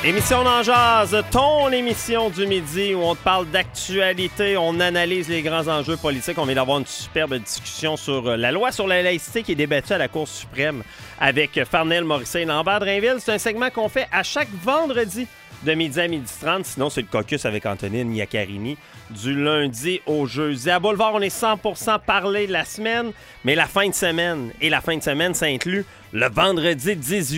Émission d'en jazz, ton émission du midi où on te parle d'actualité, on analyse les grands enjeux politiques. On vient d'avoir une superbe discussion sur la loi sur la laïcité qui est débattue à la Cour suprême avec Farnell, Morisset et Lambert Drainville. C'est un segment qu'on fait à chaque vendredi de midi à 12h30. Sinon, c'est le caucus avec Antonine Iaccarini du lundi au jeudi. À Boulevard, on est 100% parlé de la semaine, mais la fin de semaine. Et la fin de semaine, ça inclut le vendredi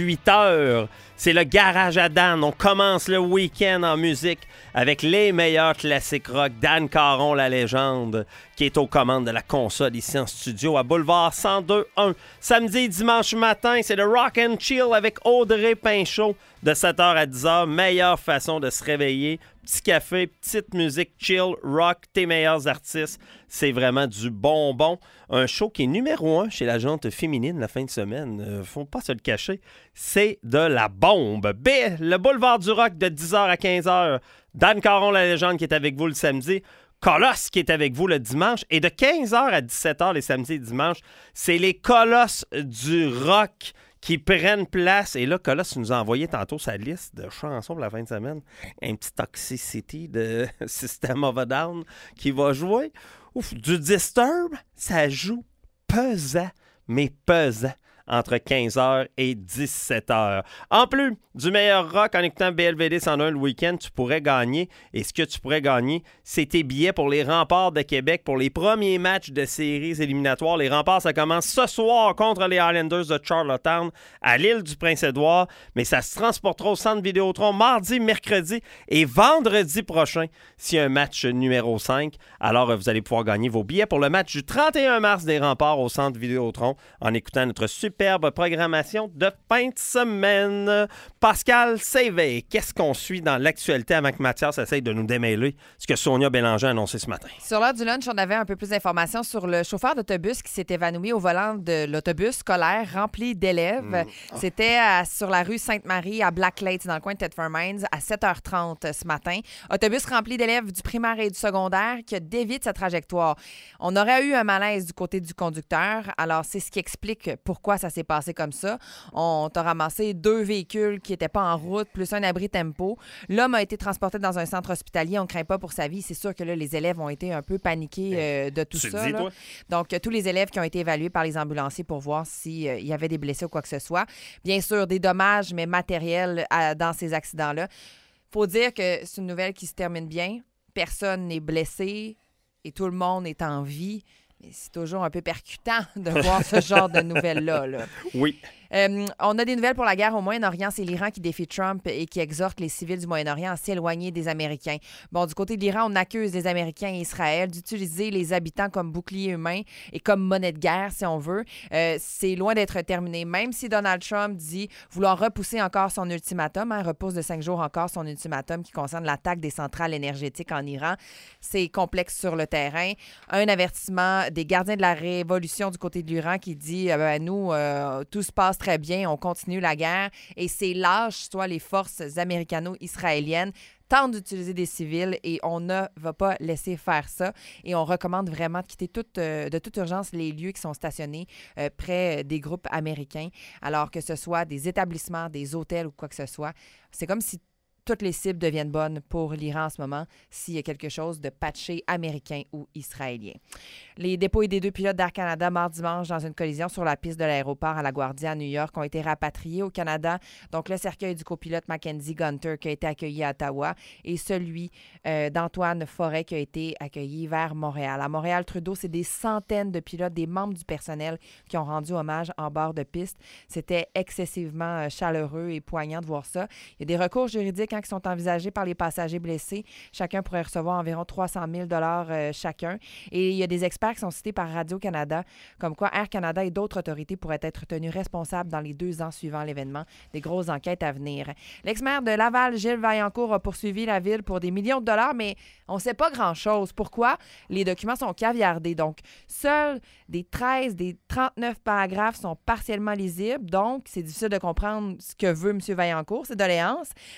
18h. C'est le Garage à Dan. On commence le week-end en musique avec les meilleurs classiques rock. Dan Caron, la légende, qui est aux commandes de la console ici en studio à Boulevard 102.1. Samedi et dimanche matin, c'est le Rock and Chill avec Audrey Pinchot de 7h à 10h. Meilleure façon de se réveiller. Petit café, petite musique chill, rock, tes meilleurs artistes. C'est vraiment du bonbon. Un show qui est numéro 1 chez la gente féminine la fin de semaine. Faut pas se le cacher. C'est de la bombe. Le Boulevard du Rock de 10h à 15h. Dan Caron, la légende, qui est avec vous le samedi. Colosse qui est avec vous le dimanche. Et de 15h à 17h les samedis et dimanches, c'est les Colosses du rock qui prennent place. Et là, Colosse nous a envoyé tantôt sa liste de chansons pour la fin de semaine. Un petit Toxicity de System of a Down qui va jouer. Ouf, du Disturb, ça joue pesant, mais pesant, entre 15h et 17h. En plus du meilleur rock en écoutant BLVD 101 le week-end, tu pourrais gagner. Et ce que tu pourrais gagner, c'est tes billets pour les Remparts de Québec pour les premiers matchs de séries éliminatoires. Les Remparts, ça commence ce soir contre les Highlanders de Charlottetown à l'île du Prince-Édouard. Mais ça se transportera au centre Vidéotron mardi, mercredi et vendredi prochain s'il y a un match numéro 5. Alors, vous allez pouvoir gagner vos billets pour le match du 31 mars des Remparts au centre Vidéotron en écoutant notre superbe programmation de fin de semaine. Pascal Sévé, qu'est-ce qu'on suit dans l'actualité avant que Mathias essaye de nous démêler ce que Sonia Bélanger a annoncé ce matin? Sur l'heure du lunch, on avait un peu plus d'informations sur le chauffeur d'autobus qui s'est évanoui au volant de l'autobus scolaire rempli d'élèves. C'était sur la rue Sainte-Marie à Blacklake, dans le coin de Thetford Mines, à 7h30 ce matin. Autobus rempli d'élèves du primaire et du secondaire qui a dévié de sa trajectoire. On aurait eu un malaise du côté du conducteur. Alors, c'est ce qui explique pourquoi ça s'est passé comme ça. On t'a ramassé 2 véhicules qui n'étaient pas en route, plus un abri tempo. L'homme a été transporté dans un centre hospitalier. On ne craint pas pour sa vie. C'est sûr que là, les élèves ont été un peu paniqués de tout ça. Là. Donc, tous les élèves qui ont été évalués par les ambulanciers pour voir s'il y avait des blessés ou quoi que ce soit. Bien sûr, des dommages, mais matériels dans ces accidents-là. Il faut dire que c'est une nouvelle qui se termine bien. Personne n'est blessé et tout le monde est en vie. Mais c'est toujours un peu percutant de voir ce genre de nouvelles-là. Là. Oui. On a des nouvelles pour la guerre au Moyen-Orient. C'est l'Iran qui défie Trump et qui exhorte les civils du Moyen-Orient à s'éloigner des Américains. Bon, du côté de l'Iran, on accuse les Américains et Israël d'utiliser les habitants comme bouclier humain et comme monnaie de guerre, si on veut. C'est loin d'être terminé. Même si Donald Trump dit vouloir repousser encore son ultimatum, repousse de 5 jours encore son ultimatum qui concerne l'attaque des centrales énergétiques en Iran, c'est complexe sur le terrain. Un avertissement des gardiens de la révolution du côté de l'Iran qui dit nous, tout se passe très bien, on continue la guerre et c'est lâche, soit les forces américano-israéliennes tentent d'utiliser des civils et on ne va pas laisser faire ça. Et on recommande vraiment de quitter de toute urgence les lieux qui sont stationnés près des groupes américains, alors que ce soit des établissements, des hôtels ou quoi que ce soit. C'est comme si toutes les cibles deviennent bonnes pour l'Iran en ce moment s'il y a quelque chose de patché américain ou israélien. Les dépôts des 2 pilotes d'Air Canada mardi-dimanche dans une collision sur la piste de l'aéroport à LaGuardia à New York ont été rapatriés au Canada. Donc, le cercueil du copilote Mackenzie Gunter qui a été accueilli à Ottawa et celui d'Antoine Forêt qui a été accueilli vers Montréal. À Montréal-Trudeau, c'est des centaines de pilotes, des membres du personnel qui ont rendu hommage en bord de piste. C'était excessivement chaleureux et poignant de voir ça. Il y a des recours juridiques qui sont envisagés par les passagers blessés. Chacun pourrait recevoir environ 300 000 chacun. Et il y a des experts qui sont cités par Radio-Canada, comme quoi Air Canada et d'autres autorités pourraient être tenus responsables dans les 2 ans suivant l'événement. Des grosses enquêtes à venir. L'ex-maire de Laval, Gilles Vaillancourt, a poursuivi la ville pour des millions de dollars, mais on ne sait pas grand-chose. Pourquoi? Les documents sont caviardés. Donc, seuls des 13 des 39 paragraphes sont partiellement lisibles. Donc, c'est difficile de comprendre ce que veut M. Vaillancourt, ses doléances. Même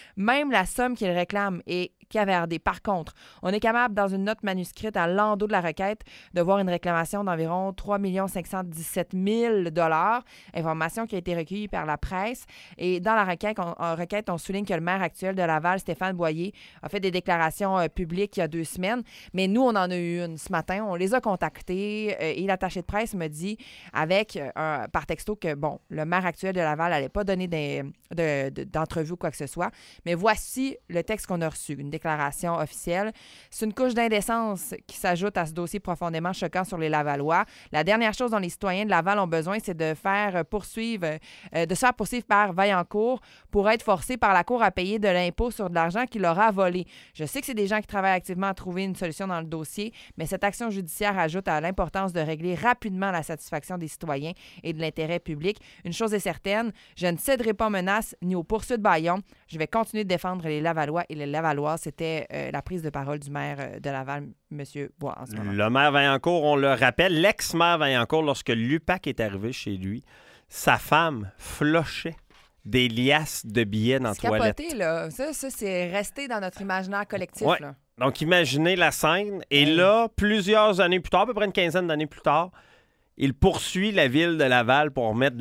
même la somme qu'il réclame est cavardée. Par contre, on est capable, dans une note manuscrite à l'endos de la requête, de voir une réclamation d'environ 3 517 000 $, information qui a été recueillie par la presse. Et dans la requête, on souligne que le maire actuel de Laval, Stéphane Boyer, a fait des déclarations publiques il y a 2 semaines. Mais nous, on en a eu une ce matin. On les a contactés et l'attaché de presse me dit par texto que, bon, le maire actuel de Laval n'allait pas donner d'entrevue ou quoi que ce soit. Mais voici le texte qu'on a reçu, une déclaration officielle. C'est une couche d'indécence qui s'ajoute à ce dossier profondément choquant sur les Lavallois. La dernière chose dont les citoyens de Laval ont besoin, c'est de se faire poursuivre par Vaillancourt pour être forcés par la Cour à payer de l'impôt sur de l'argent qu'il aura volé. Je sais que c'est des gens qui travaillent activement à trouver une solution dans le dossier, mais cette action judiciaire ajoute à l'importance de régler rapidement la satisfaction des citoyens et de l'intérêt public. Une chose est certaine, je ne céderai pas aux menaces ni aux poursuites bâillons. Je vais continuer de défendre les Lavallois et les Lavalloises. C'était la prise de parole du maire de Laval, M. Bois, en ce moment. Le maire Vaillancourt, on le rappelle, l'ex-maire Vaillancourt, lorsque l'UPAC est arrivé chez lui, sa femme flochait des liasses de billets dans la toilette. C'est capoté, là. Ça, c'est resté dans notre imaginaire collectif, ouais. Là. Donc, imaginez la scène. Et là, plusieurs années plus tard, à peu près une quinzaine d'années plus tard, il poursuit la ville de Laval pour remettre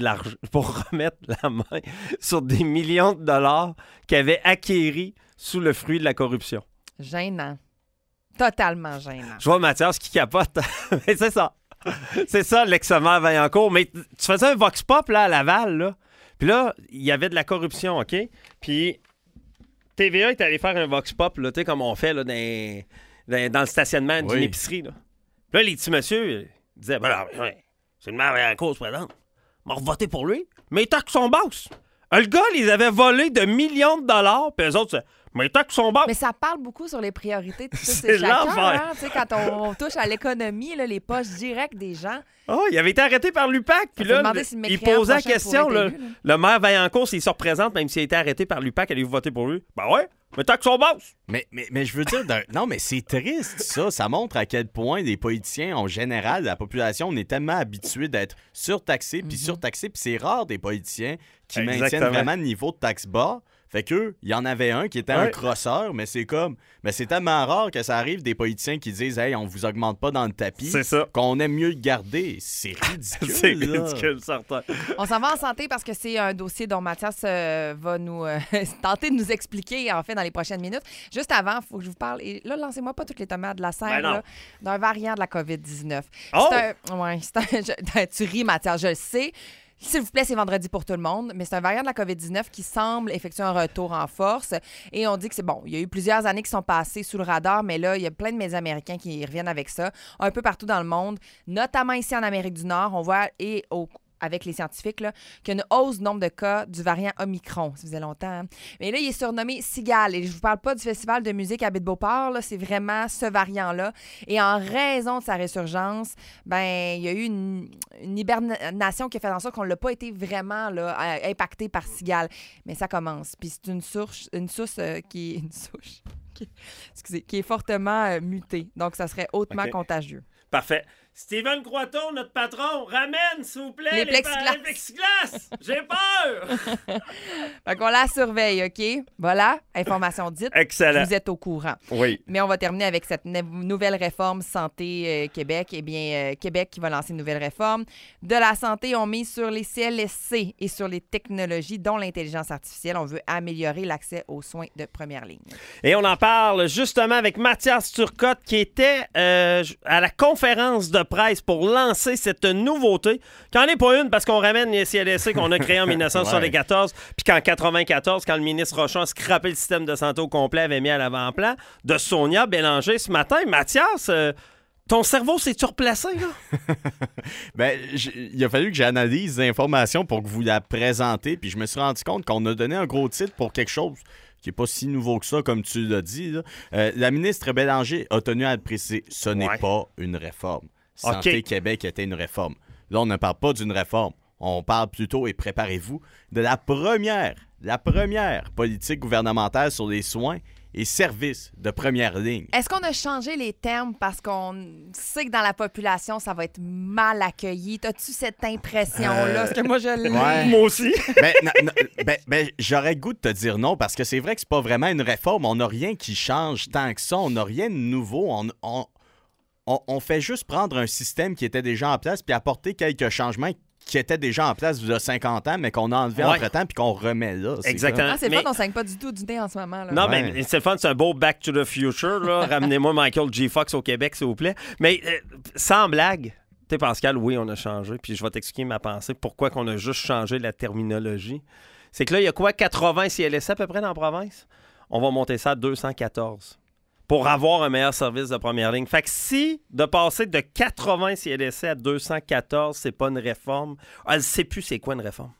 la main sur des millions de dollars qu'il avait acquéris sous le fruit de la corruption. Gênant. Totalement gênant. Je vois Mathias qui capote. Mais c'est ça. C'est ça, l'ex-maire Vaillancourt. Mais tu faisais un vox pop là, à Laval, là. Puis là, il y avait de la corruption, OK? Puis TVA est allé faire un vox pop, là, tu sais, comme on fait là, dans le stationnement d'une épicerie. Là. Puis là, les petits messieurs disaient, ben là, c'est le maire Vaillancourt, se présente. On va voter pour lui. Mais les taxes sont basses. Le gars, ils avaient volé de millions de dollars, puis eux autres, mais les taxes sont basses. Mais ça parle beaucoup sur les priorités. C'est l'enfer. Hein? Quand on touche à l'économie, là, les poches directes des gens. Oh, il avait été arrêté par l'UPAC. Puis là, il posait la question. Le maire Vaillancourt, s'il se représente, même s'il a été arrêté par l'UPAC, allez-vous voter pour lui? Ben ouais, mais taxes sont basses. Mais je veux dire, non, mais c'est triste, ça. Ça montre à quel point les politiciens, en général, la population, on est tellement habitués d'être surtaxés, puis surtaxés, puis c'est rare des politiciens qui maintiennent vraiment le niveau de taxe bas. Fait qu'eux, il y en avait un qui était un crosseur, mais c'est c'est tellement rare que ça arrive des politiciens qui disent « Hey, on vous augmente pas dans le tapis. » C'est ça. Qu'on aime mieux le garder. C'est ridicule. C'est ridicule, certain. On s'en va en santé parce que c'est un dossier dont Mathias va nous tenter de nous expliquer, en fait, dans les prochaines minutes. Juste avant, il faut que je vous parle, et là, lancez-moi pas toutes les tomates de la serre, là, d'un variant de la COVID-19. Oh! Tu ris, Mathias, je le sais. S'il vous plaît, c'est vendredi pour tout le monde, mais c'est un variant de la COVID-19 qui semble effectuer un retour en force. Et on dit que c'est bon. Il y a eu plusieurs années qui sont passées sous le radar, mais là, il y a plein de médias américains qui reviennent avec ça, un peu partout dans le monde, notamment ici en Amérique du Nord. On voit, avec les scientifiques, là, qu'il y a une hausse du nombre de cas du variant Omicron. Ça faisait longtemps. Hein? Mais là, il est surnommé Cigale. Et je vous parle pas du festival de musique à Baie-de-Beauport. Là, c'est vraiment ce variant-là. Et en raison de sa résurgence, il y a eu une hibernation qui a fait en sorte qu'on l'a pas été vraiment là, impacté par Cigale. Mais ça commence. Puis c'est une source qui est fortement mutée. Donc, ça serait hautement contagieux. Parfait. Steven Croiteau, notre patron, ramène, s'il vous plaît, les plexiglas. J'ai peur! Fait qu'on la surveille, OK? Voilà, information dite. Excellent. Vous êtes au courant. Oui. Mais on va terminer avec cette nouvelle réforme Santé Québec. Eh bien, Québec qui va lancer une nouvelle réforme. De la santé, on mise sur les CLSC et sur les technologies, dont l'intelligence artificielle. On veut améliorer l'accès aux soins de première ligne. Et on en parle justement avec Mathias Turcotte qui était à la conférence de presse pour lancer cette nouveauté. Qu'en est pas une parce qu'on ramène les CLSC qu'on a créés en 1974 puis qu'en 1994, quand le ministre Rochon a scrappé le système de santé au complet, avait mis à l'avant-plan de Sonia Bélanger ce matin. Mathias, ton cerveau s'est-tu replacé, là? Il a fallu que j'analyse l'information pour que vous la présentez, puis je me suis rendu compte qu'on a donné un gros titre pour quelque chose qui n'est pas si nouveau que ça, comme tu l'as dit. Là. La ministre Bélanger a tenu à le préciser. Ce n'est pas une réforme. Santé Québec était une réforme. Là, on ne parle pas d'une réforme. On parle plutôt, et préparez-vous, de la première politique gouvernementale sur les soins et services de première ligne. Est-ce qu'on a changé les termes parce qu'on sait que dans la population, ça va être mal accueilli? As-tu cette impression-là? Parce que moi, je l'ai. Ouais. Moi aussi. J'aurais le goût de te dire non, parce que c'est vrai que c'est pas vraiment une réforme. On n'a rien qui change tant que ça. On n'a rien de nouveau. On fait juste prendre un système qui était déjà en place puis apporter quelques changements qui étaient déjà en place il y a 50 ans, mais qu'on a enlevé entre-temps puis qu'on remet là. Exactement. C'est fun, on ne saigne pas du tout du nez en ce moment. Là. Non, mais c'est le fun, c'est un beau Back to the Future. Là. Ramenez-moi Michael J. Fox au Québec, s'il vous plaît. Mais sans blague, tu sais, Pascal, oui, on a changé. Puis je vais t'expliquer ma pensée. Pourquoi qu'on a juste changé la terminologie? C'est que là, il y a quoi? 80 CLSC à peu près dans la province? On va monter ça à 214 pour avoir un meilleur service de première ligne. Fait que si de passer de 80 CLSC à 214, c'est pas une réforme, elle ne sait plus c'est quoi une réforme.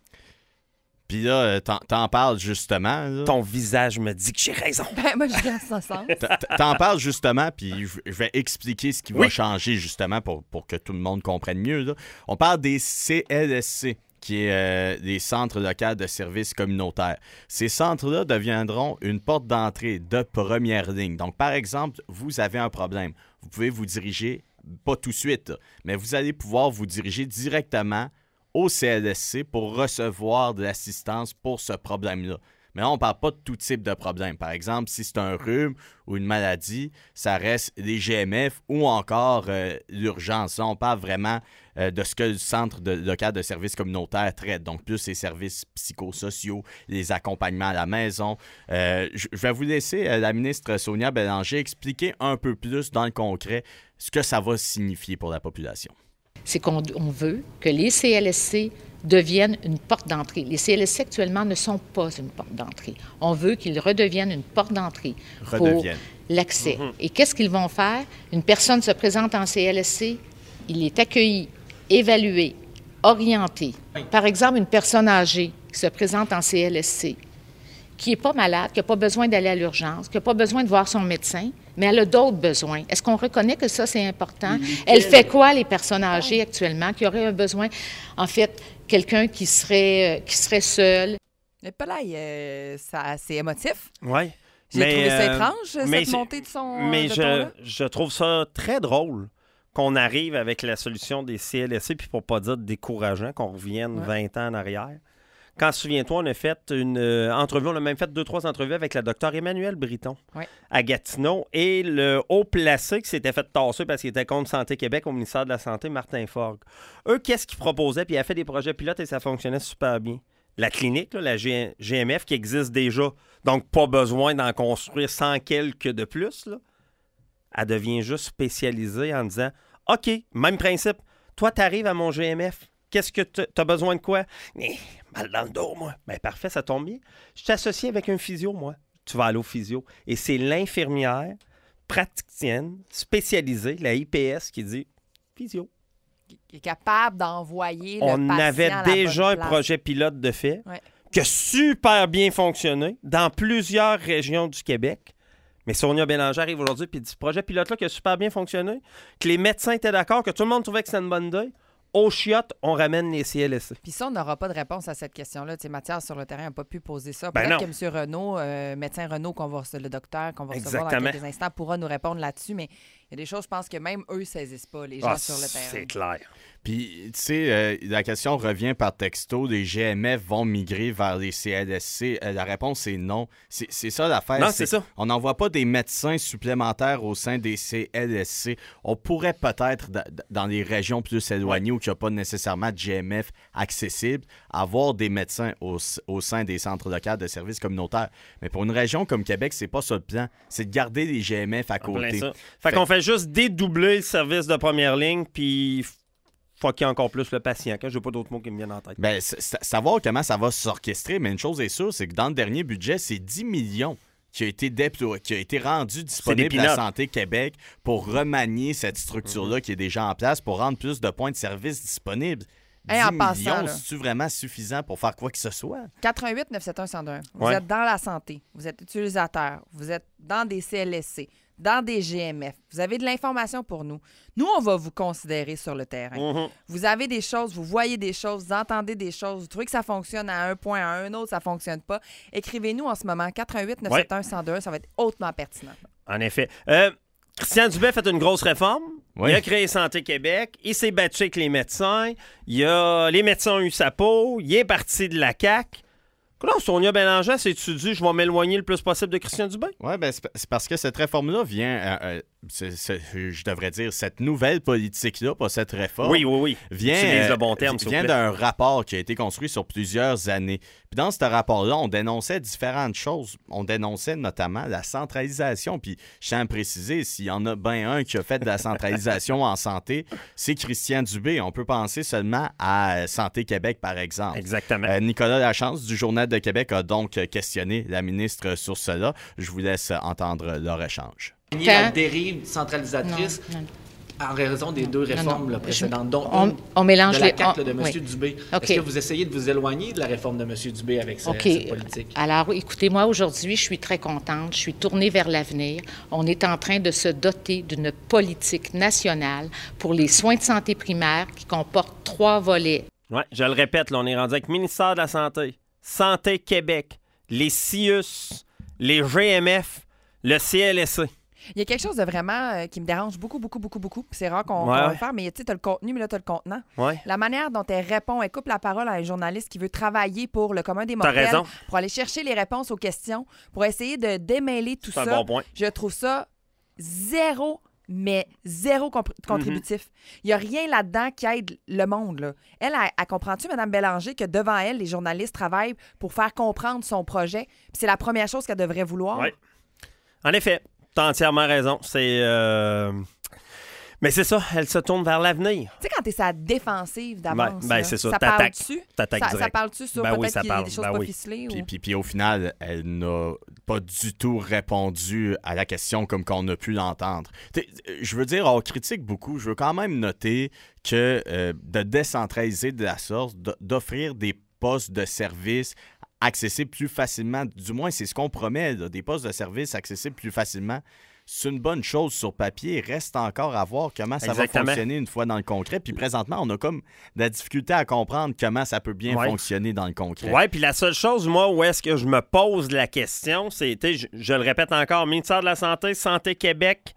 Puis là, t'en parles justement. Là. Ton visage me dit que j'ai raison. Moi, je reste ça sens. T'en parles justement, puis je vais expliquer ce qui va changer justement pour que tout le monde comprenne mieux. Là. On parle des CLSC, qui est des centres locaux de services communautaires. Ces centres-là deviendront une porte d'entrée de première ligne. Donc, par exemple, vous avez un problème. Vous pouvez vous diriger, pas tout de suite, mais vous allez pouvoir vous diriger directement au CLSC pour recevoir de l'assistance pour ce problème-là. Mais là, on ne parle pas de tout type de problème. Par exemple, si c'est un rhume ou une maladie, ça reste les GMF ou encore l'urgence. Là, on parle vraiment de ce que le centre local de services communautaires traite. Donc, plus les services psychosociaux, les accompagnements à la maison. Je vais vous laisser la ministre Sonia Bélanger expliquer un peu plus dans le concret ce que ça va signifier pour la population. C'est qu'on veut que les CLSC deviennent une porte d'entrée. Les CLSC actuellement ne sont pas une porte d'entrée. On veut qu'ils redeviennent une porte d'entrée pour l'accès. Et qu'est-ce qu'ils vont faire? Une personne se présente en CLSC, il est accueilli, évalué, orienté. Par exemple, une personne âgée qui se présente en CLSC, qui n'est pas malade, qui n'a pas besoin d'aller à l'urgence, qui n'a pas besoin de voir son médecin, mais elle a d'autres besoins. Est-ce qu'on reconnaît que ça, c'est important? Elle fait quoi, les personnes âgées actuellement, qui auraient un besoin, en fait, quelqu'un qui serait seul? Mais pas là, c'est émotif. Oui. J'ai trouvé ça étrange, cette montée de son... Mais je trouve ça très drôle qu'on arrive avec la solution des CLSC, puis pour pas dire décourageant, qu'on revienne 20 ans en arrière. Quand, souviens-toi, on a fait une entrevue, on a même fait 2-3 entrevues avec la docteure Emmanuelle Briton à Gatineau et le haut placé qui s'était fait tasser parce qu'il était contre Santé Québec au ministère de la Santé, Martin Forgue. Eux, qu'est-ce qu'ils proposaient? Puis il a fait des projets pilotes et ça fonctionnait super bien. La clinique, là, la GMF qui existe déjà, donc pas besoin d'en construire 100 quelques de plus, là, elle devient juste spécialisée en disant « OK, même principe, toi, tu arrives à mon GMF. Qu'est-ce que tu as besoin de quoi? Mal dans le dos, moi. Bien, parfait, ça tombe bien. Je t'associe avec un physio, moi. Tu vas aller au physio. Et c'est l'infirmière praticienne spécialisée, la IPS, qui dit physio. Qui est capable d'envoyer le patient. On avait déjà un projet pilote de fait qui a super bien fonctionné dans plusieurs régions du Québec. Mais Sonia Bélanger arrive aujourd'hui et dit ce projet pilote-là qui a super bien fonctionné, que les médecins étaient d'accord, que tout le monde trouvait que c'était une bonne idée. Au chiotte, on ramène les CLSC. Puis ça, on n'aura pas de réponse à cette question-là. Tu sais, Mathias, sur le terrain, n'a pas pu poser ça. Peut-être que M. Renaud, médecin Renaud, le docteur qu'on va recevoir dans quelques instants, pourra nous répondre là-dessus. Mais il y a des choses, je pense que même eux ne saisissent pas, les gens sur le terrain. C'est clair. Puis, tu sais, la question revient par texto, les GMF vont migrer vers les CLSC. La réponse est non. C'est ça l'affaire. Non, c'est ça. On n'envoie pas des médecins supplémentaires au sein des CLSC. On pourrait peut-être, dans les régions plus éloignées où il n'y a pas nécessairement de GMF accessible, avoir des médecins au sein des centres locaux de services communautaires. Mais pour une région comme Québec, c'est pas ça le plan. C'est de garder les GMF à côté. Fait qu'on fait juste dédoubler le service de première ligne, puis faut qu'il y ait encore plus le patient. Je n'ai pas d'autres mots qui me viennent en tête. Bien, savoir comment ça va s'orchestrer, mais une chose est sûre, c'est que dans le dernier budget, c'est 10 millions qui a été rendu disponible à Santé Québec pour remanier cette structure-là qui est déjà en place, pour rendre plus de points de service disponibles. 10 millions, c'est-tu vraiment suffisant pour faire quoi que ce soit? 88 971 101. Vous êtes dans la santé, vous êtes utilisateur, vous êtes dans des CLSC, dans des GMF, vous avez de l'information pour nous. Nous, on va vous considérer sur le terrain. Vous avez des choses, vous voyez des choses, vous entendez des choses, vous trouvez que ça fonctionne à un point, à un autre, ça ne fonctionne pas. Écrivez-nous en ce moment, 418-971-1021, ça va être hautement pertinent. En effet. Christian Dubé a fait une grosse réforme. Oui. Il a créé Santé Québec. Il s'est battu avec les médecins. Les médecins ont eu sa peau. Il est parti de la CAQ. Comment Sonia Bélanger s'est-tu dit « Je vais m'éloigner le plus possible de Christian Dubé ». Oui, c'est parce que cette réforme-là vient, je devrais dire, cette nouvelle politique-là, pas cette réforme. Oui. Vient, utilise le bon terme, s'il vous plaît. Vient d'un rapport qui a été construit sur plusieurs années. Puis dans ce rapport-là, on dénonçait différentes choses. On dénonçait notamment la centralisation. Puis je tiens à préciser, s'il y en a bien un qui a fait de la centralisation en santé, c'est Christian Dubé. On peut penser seulement à Santé Québec, par exemple. Exactement. Nicolas Lachance du Journal de Québec a donc questionné la ministre sur cela. Je vous laisse entendre leur échange. La dérive centralisatrice en raison des deux réformes précédentes, dont on mélange de la CAQ de M. Dubé. Okay. Est-ce que vous essayez de vous éloigner de la réforme de M. Dubé avec cette politique? Alors, écoutez, moi, aujourd'hui, je suis très contente. Je suis tournée vers l'avenir. On est en train de se doter d'une politique nationale pour les soins de santé primaire qui comporte 3 volets. Oui, je le répète, là, on est rendu avec le ministère de la Santé, Santé Québec, les CIUS, les GMF, le CLSC. Il y a quelque chose de vraiment qui me dérange beaucoup. C'est rare qu'on va le faire, mais tu sais, tu as le contenu, mais là, tu as le contenant. Ouais. La manière dont elle répond, elle coupe la parole à un journaliste qui veut travailler pour le commun des mortels, pour aller chercher les réponses aux questions, pour essayer de démêler tout ça. C'est un bon point. Je trouve ça zéro contributif. Il n'y a rien là-dedans qui aide le monde. Là. Elle comprend-tu, Mme Bélanger, que devant elle, les journalistes travaillent pour faire comprendre son projet? Puis c'est la première chose qu'elle devrait vouloir. Oui. En effet. T'as entièrement raison. Mais c'est ça, elle se tourne vers l'avenir. Tu sais, quand t'es sa défensive d'avance, c'est ça. Ça parle-tu? Ça parle-tu sur oui, peut-être qu'il y a des choses pas oui. ficelées? Puis au final, elle n'a pas du tout répondu à la question comme qu'on a pu l'entendre. Je veux dire, on critique beaucoup. Je veux quand même noter que de décentraliser de la sorte, d'offrir des postes de service accessibles plus facilement, du moins c'est ce qu'on promet, là, des postes de service accessibles plus facilement, c'est une bonne chose sur papier. Reste encore à voir comment ça va fonctionner une fois dans le concret. Puis présentement, on a comme de la difficulté à comprendre comment ça peut bien fonctionner dans le concret. Oui, puis la seule chose, moi, où est-ce que je me pose la question, c'est, je le répète encore, ministère de la Santé, Santé Québec,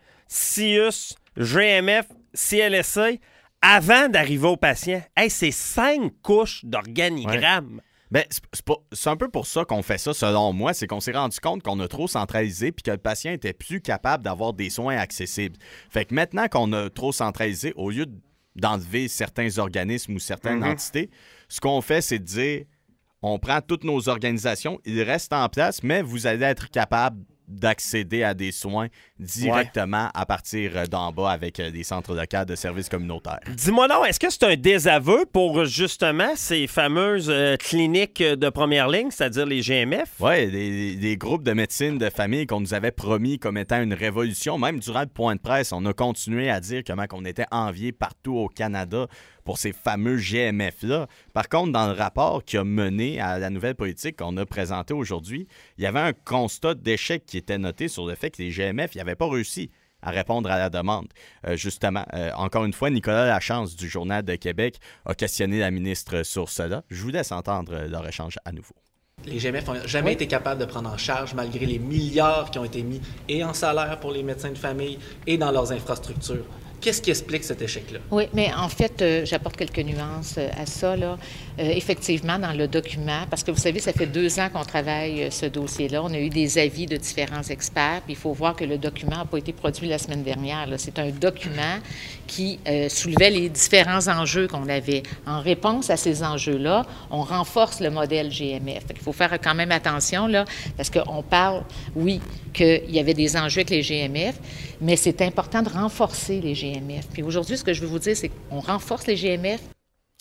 CIUS, GMF, CLSC, avant d'arriver au patient. Hey, c'est 5 couches d'organigramme. Ouais. Bien, c'est un peu pour ça qu'on fait ça, selon moi. C'est qu'on s'est rendu compte qu'on a trop centralisé puis que le patient était plus capable d'avoir des soins accessibles. Fait que maintenant qu'on a trop centralisé, au lieu d'enlever certains organismes ou certaines entités, ce qu'on fait, c'est de dire, on prend toutes nos organisations, ils restent en place, mais vous allez être capable d'accéder à des soins directement à partir d'en bas avec des centres locaux de services communautaires. Dis-moi donc, est-ce que c'est un désaveu pour justement ces fameuses cliniques de première ligne, c'est-à-dire les GMF? Oui, des groupes de médecine de famille qu'on nous avait promis comme étant une révolution. Même durant le point de presse, on a continué à dire comment on était enviés partout au Canada pour ces fameux GMF-là. Par contre, dans le rapport qui a mené à la nouvelle politique qu'on a présentée aujourd'hui, il y avait un constat d'échec qui était noté sur le fait que les GMF n'avaient pas réussi à répondre à la demande. Justement, encore une fois, Nicolas Lachance du Journal de Québec a questionné la ministre sur cela. Je vous laisse entendre leur échange à nouveau. Les GMF n'ont jamais été capables de prendre en charge, malgré les milliards qui ont été mis et en salaire pour les médecins de famille et dans leurs infrastructures. Qu'est-ce qui explique cet échec-là? Oui, mais en fait, j'apporte quelques nuances à ça. Là. Effectivement, dans le document, parce que vous savez, ça fait 2 ans qu'on travaille ce dossier-là. On a eu des avis de différents experts. Puis il faut voir que le document n'a pas été produit la semaine dernière. Là. C'est un document qui soulevait les différents enjeux qu'on avait. En réponse à ces enjeux-là, on renforce le modèle GMF. Il faut faire quand même attention, là, parce qu'on parle, oui, qu'il y avait des enjeux avec les GMF, mais c'est important de renforcer les GMF. Puis aujourd'hui, ce que je veux vous dire, c'est qu'on renforce les GMF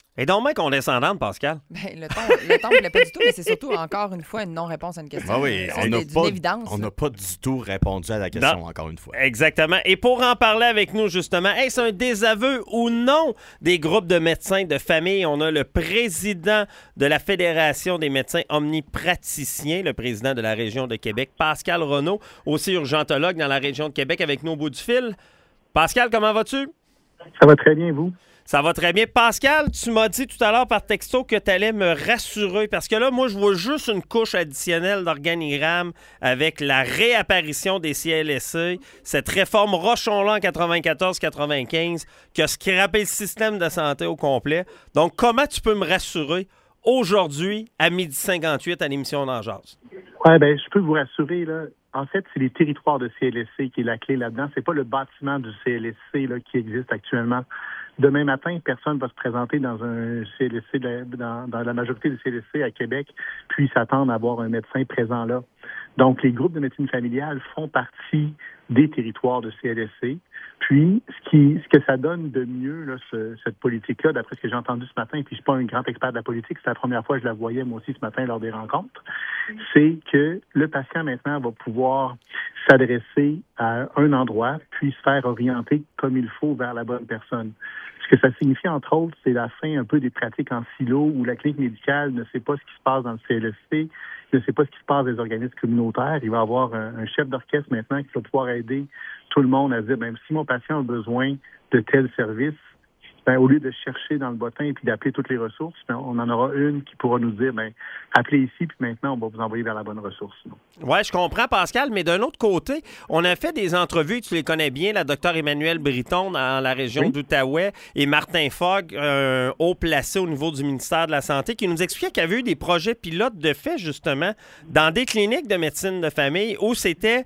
Et donc, mec, condescendante, Pascal. Ben, le ton ne plaît pas du tout, mais c'est surtout, encore une fois, une non-réponse à une question. Ben oui, on n'a pas du tout répondu à la question, encore une fois. Exactement. Et pour en parler avec nous, justement, est-ce un désaveu ou non des groupes de médecins de famille? On a le président de la Fédération des médecins omnipraticiens, le président de la région de Québec, Pascal Renaud, aussi urgentologue dans la région de Québec, avec nous au bout du fil. Pascal, comment vas-tu? Ça va très bien, vous? Ça va très bien. Pascal, tu m'as dit tout à l'heure par texto que tu allais me rassurer parce que là, moi, je vois juste une couche additionnelle d'organigramme avec la réapparition des CLSC, cette réforme Rochon-là en 94-95 qui a scrappé le système de santé au complet. Donc, comment tu peux me rassurer aujourd'hui à 12h58 à l'émission d'En Jase? Oui, bien, je peux vous rassurer, là. En fait, c'est les territoires de CLSC qui est la clé là-dedans. C'est pas le bâtiment du CLSC là, qui existe actuellement. Demain matin, personne ne va se présenter dans un CLSC, dans la majorité des CLSC à Québec, puis s'attendre à avoir un médecin présent là. Donc, les groupes de médecine familiale font partie des territoires de CLSC. Puis, ce que ça donne de mieux, là, cette politique-là, d'après ce que j'ai entendu ce matin, puis je ne suis pas un grand expert de la politique, c'est la première fois que je la voyais moi aussi ce matin lors des rencontres, c'est que le patient maintenant va pouvoir s'adresser à un endroit, puis se faire orienter comme il faut vers la bonne personne. Ce que ça signifie, entre autres, c'est la fin un peu des pratiques en silo où la clinique médicale ne sait pas ce qui se passe dans le CLSC, ne sait pas ce qui se passe dans les organismes communautaires. Il va y avoir un chef d'orchestre maintenant qui va pouvoir aider tout le monde à dire, bien, si mon patient a besoin de tel service, bien, au lieu de chercher dans le bottin et puis d'appeler toutes les ressources, bien, on en aura une qui pourra nous dire, bien, appelez ici, puis maintenant, on va vous envoyer vers la bonne ressource. Oui, je comprends, Pascal, mais d'un autre côté, on a fait des entrevues, tu les connais bien, la docteure Emmanuelle Briton dans la région d'Outaouais et Martin Fogg, haut placé au niveau du ministère de la Santé, qui nous expliquait qu'il y avait eu des projets pilotes de fait, justement, dans des cliniques de médecine de famille où c'était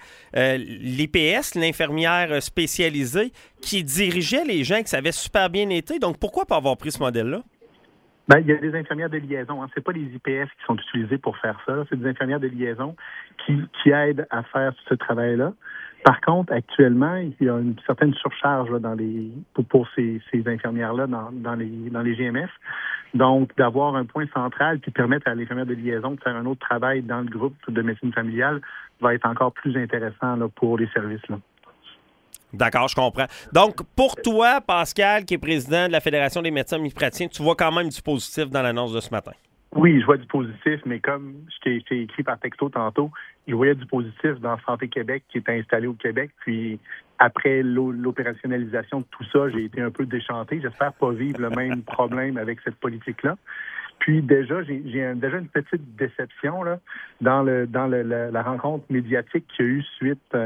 l'IPS, l'infirmière spécialisée, qui dirigeait les gens, que ça avait super bien été. Donc, pourquoi pas avoir pris ce modèle-là? Bien, il y a des infirmières de liaison. Hein. Ce n'est pas les IPS qui sont utilisés pour faire ça. C'est des infirmières de liaison qui aident à faire ce travail-là. Par contre, actuellement, il y a une certaine surcharge là, pour ces infirmières-là dans les GMF. Donc, d'avoir un point central qui permette à l'infirmière de liaison de faire un autre travail dans le groupe de médecine familiale va être encore plus intéressant là, pour les services. Là. D'accord, je comprends. Donc, pour toi, Pascal, qui est président de la Fédération des médecins omnipraticiens, tu vois quand même du positif dans l'annonce de ce matin? Oui, je vois du positif, mais comme je t'ai écrit par texto tantôt, je voyais du positif dans Santé Québec qui est installé au Québec. Puis, après l'opérationnalisation de tout ça, j'ai été un peu déchanté. J'espère pas vivre le même problème avec cette politique-là. Puis déjà, j'ai déjà une petite déception là, dans la rencontre médiatique qu'il y a eu suite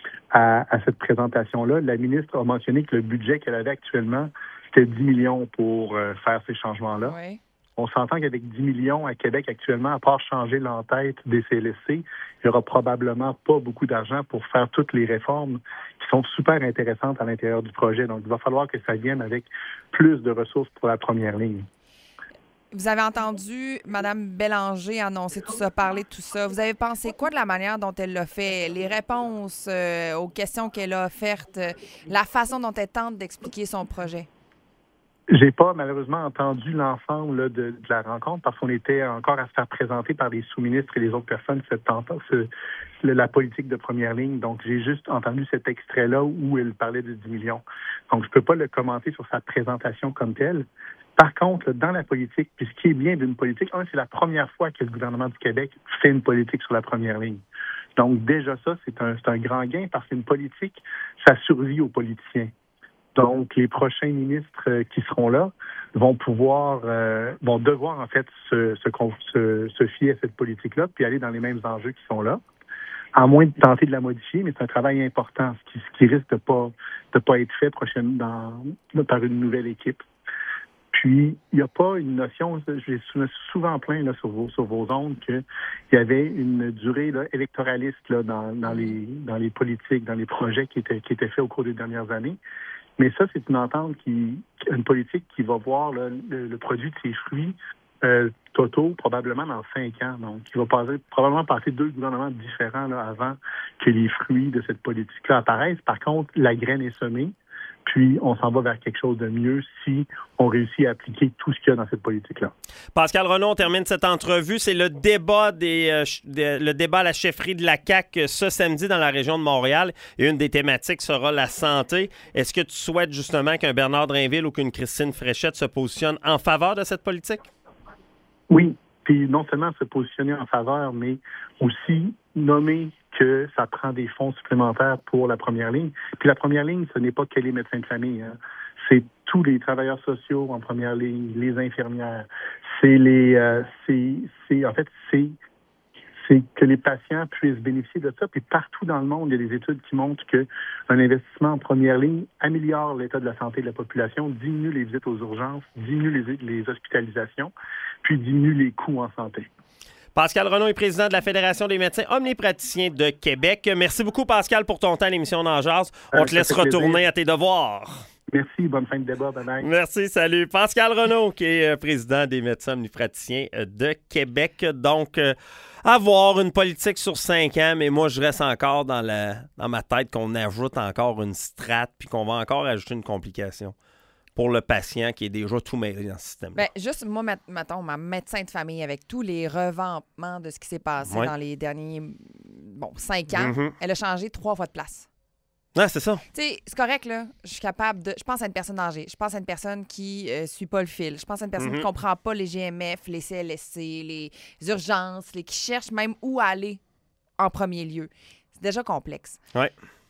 à cette présentation-là. La ministre a mentionné que le budget qu'elle avait actuellement, c'était 10 millions pour faire ces changements-là. Oui. On s'entend qu'avec 10 millions à Québec actuellement, à part changer l'entête des CLSC, il n'y aura probablement pas beaucoup d'argent pour faire toutes les réformes qui sont super intéressantes à l'intérieur du projet. Donc, il va falloir que ça vienne avec plus de ressources pour la première ligne. Vous avez entendu Mme Bélanger annoncer tout ça, parler de tout ça. Vous avez pensé quoi de la manière dont elle l'a fait? Les réponses aux questions qu'elle a offertes, la façon dont elle tente d'expliquer son projet? J'ai pas malheureusement entendu l'ensemble là, de la rencontre parce qu'on était encore à se faire présenter par les sous-ministres et les autres personnes la politique de première ligne. Donc, j'ai juste entendu cet extrait-là où elle parlait de 10 millions. Donc, je peux pas le commenter sur sa présentation comme telle. Par contre, dans la politique, puis ce qui est bien d'une politique, c'est la première fois que le gouvernement du Québec fait une politique sur la première ligne. Donc, déjà ça, c'est un grand gain parce qu'une politique, ça survit aux politiciens. Donc, les prochains ministres qui seront là vont devoir en fait se fier à cette politique-là puis aller dans les mêmes enjeux qui sont là, à moins de tenter de la modifier, mais c'est un travail important, ce qui risque de pas être fait prochainement par une nouvelle équipe. Puis, il n'y a pas une notion, je me suis souvent plaint là, sur vos ondes qu'il y avait une durée là, électoraliste là, dans les politiques, dans les projets qui étaient faits au cours des dernières années. Mais ça, c'est une entente une politique qui va voir là, le produit de ses fruits totaux probablement dans 5 ans. Donc, il va probablement passer 2 gouvernements différents là, avant que les fruits de cette politique-là apparaissent. Par contre, la graine est semée. Puis, on s'en va vers quelque chose de mieux si on réussit à appliquer tout ce qu'il y a dans cette politique-là. Pascal Renaud, on termine cette entrevue. C'est le débat le débat à la chefferie de la CAQ ce samedi dans la région de Montréal. Et une des thématiques sera la santé. Est-ce que tu souhaites justement qu'un Bernard Drinville ou qu'une Christine Fréchette se positionne en faveur de cette politique? Oui. Puis non seulement se positionner en faveur, mais aussi nommer que ça prend des fonds supplémentaires pour la première ligne. Puis la première ligne, ce n'est pas que les médecins de famille. Hein. C'est tous les travailleurs sociaux en première ligne, les infirmières. C'est que les patients puissent bénéficier de ça. Puis partout dans le monde, il y a des études qui montrent qu'un investissement en première ligne améliore l'état de la santé de la population, diminue les visites aux urgences, diminue les hospitalisations, puis diminue les coûts en santé. Pascal Renaud est président de la Fédération des médecins omnipraticiens de Québec. Merci beaucoup, Pascal, pour ton temps à l'émission d'En Jase. On te laisse retourner à tes devoirs. Merci, bonne fin de débat. Bye-bye. Merci, salut. Pascal Renaud, qui est président des médecins omnipraticiens de Québec. Donc, avoir une politique sur 5 ans, mais moi, je reste encore dans ma tête qu'on ajoute encore une strate puis qu'on va encore ajouter une complication pour le patient qui est déjà tout mêlé dans ce système. Bien, juste moi, mettons, ma médecin de famille, avec tous les revampements de ce qui s'est passé dans les derniers 5 ans, elle a changé 3 fois de place. Ah, c'est ça. Tu sais, c'est correct, là. Je suis capable de... Je pense à une personne âgée. Je pense à une personne qui suit pas le fil. Je pense à une personne qui comprend pas les GMF, les CLSC, les urgences, qui cherche même où aller en premier lieu. C'est déjà complexe. Ouais.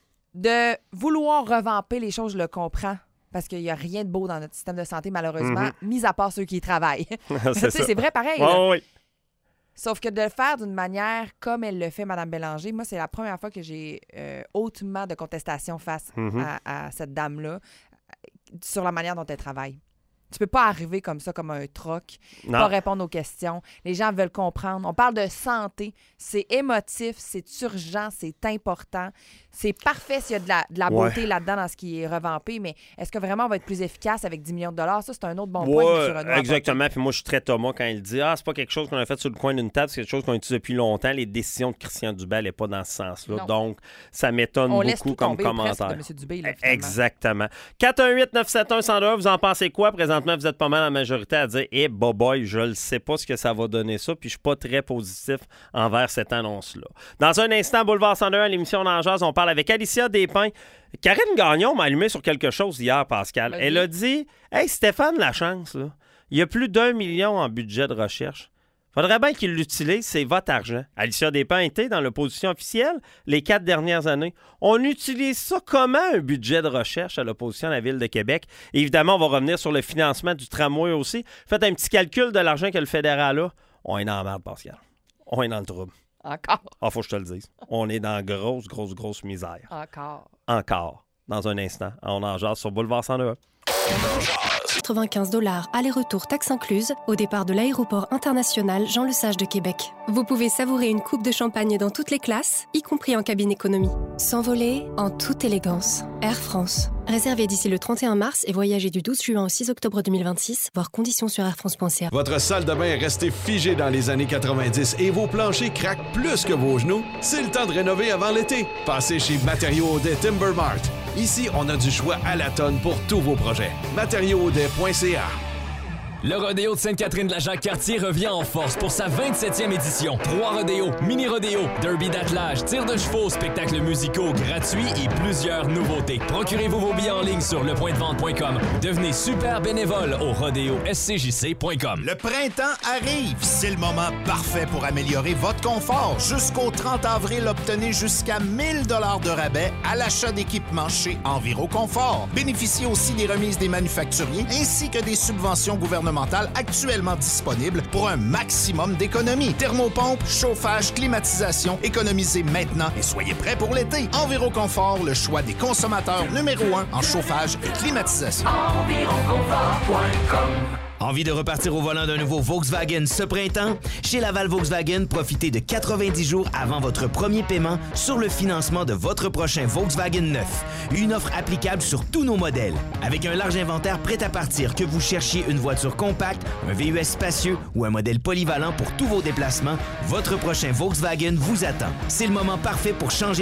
De vouloir revamper les choses, je le comprends. Parce qu'il n'y a rien de beau dans notre système de santé, malheureusement, mis à part ceux qui y travaillent. C'est vrai pareil. Oui. Sauf que de le faire d'une manière comme elle le fait, Mme Bélanger, moi, c'est la première fois que j'ai hautement de contestation face à cette dame-là sur la manière dont elle travaille. Tu peux pas arriver comme ça, comme un troc, pas répondre aux questions. Les gens veulent comprendre. On parle de santé. C'est émotif, c'est urgent, c'est important. C'est parfait s'il y a de la beauté là-dedans dans ce qui est revampé, mais est-ce que vraiment on va être plus efficace avec 10 millions de dollars? Ça, c'est un autre bon point. Exactement. Puis moi, je suis très Thomas quand il dit c'est pas quelque chose qu'on a fait sur le coin d'une table, c'est quelque chose qu'on utilise depuis longtemps. Les décisions de Christian Dubé n'est pas dans ce sens-là. Non. Donc, ça m'étonne beaucoup comme commentaire. De M. Dubé, là, exactement. 418-971-102, vous en pensez quoi? Présentement, vous êtes pas mal en majorité à dire boy, je ne sais pas ce que ça va donner ça, puis je suis pas très positif envers cette annonce-là. Dans un instant, Boulevard 102, à l'émission d'En Jase, on parle avec Alicia Despins. Karine Gagnon m'a allumé sur quelque chose hier, Pascal. Vas-y. Elle a dit hey, Stéphane Lachance, là, il y a plus d'1 million en budget de recherche. Faudrait bien qu'il l'utilise, c'est votre argent. Alicia Despins était dans l'opposition officielle les 4 dernières années. On utilise ça comment, un budget de recherche à l'opposition à la Ville de Québec? Et évidemment, on va revenir sur le financement du tramway aussi. Faites un petit calcul de l'argent que le fédéral a. On est dans la merde, Pascal. On est dans le trouble. Encore? Faut que je te le dise. On est dans grosse misère. Encore. Dans un instant. On en jase sur Boulevard 102. $95 aller-retour taxes incluses au départ de l'aéroport international Jean-Lesage de Québec. Vous pouvez savourer une coupe de champagne dans toutes les classes, y compris en cabine économie. S'envoler en toute élégance. Air France. Réservé d'ici le 31 mars et voyagez du 12 juin au 6 octobre 2026, voir conditions sur airfrance.ca. Votre salle de bain est restée figée dans les années 90 et vos planchers craquent plus que vos genoux? C'est le temps de rénover avant l'été. Passez chez Matériaux Audet Timber Mart. Ici, on a du choix à la tonne pour tous vos projets. Matériauxaudet.ca. Le rodéo de Sainte-Catherine-de-la-Jacques-Cartier revient en force pour sa 27e édition. 3 rodéos, mini-rodéos, derby d'attelage, tir de chevaux, spectacles musicaux gratuits et plusieurs nouveautés. Procurez-vous vos billets en ligne sur lepointdevente.com. Devenez super bénévole au rodéoscjc.com. Le printemps arrive. C'est le moment parfait pour améliorer votre confort. Jusqu'au 30 avril, obtenez jusqu'à 1 000 $ de rabais à l'achat d'équipements chez Enviroconfort. Bénéficiez aussi des remises des manufacturiers ainsi que des subventions gouvernementales actuellement disponibles pour un maximum d'économies. Thermopompe, chauffage, climatisation, économisez maintenant et soyez prêts pour l'été. Enviroconfort, le choix des consommateurs numéro 1 en chauffage et climatisation. Enviroconfort.com. Envie de repartir au volant d'un nouveau Volkswagen ce printemps? Chez Laval Volkswagen, profitez de 90 jours avant votre premier paiement sur le financement de votre prochain Volkswagen neuf. Une offre applicable sur tous nos modèles. Avec un large inventaire prêt à partir, que vous cherchiez une voiture compacte, un VUS spacieux ou un modèle polyvalent pour tous vos déplacements, votre prochain Volkswagen vous attend. C'est le moment parfait pour changer